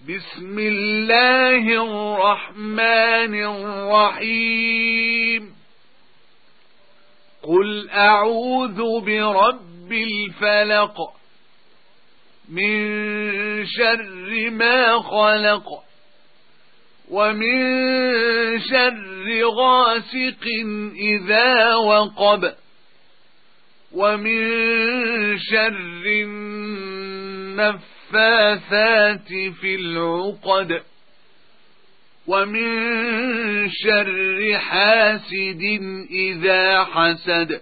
بسم الله الرحمن الرحيم قل أعوذ برب الفلق من شر ما خلق ومن شر غاسق إذا وقب ومن شر النفاثات في العقد ومن شر حاسد إذا حسد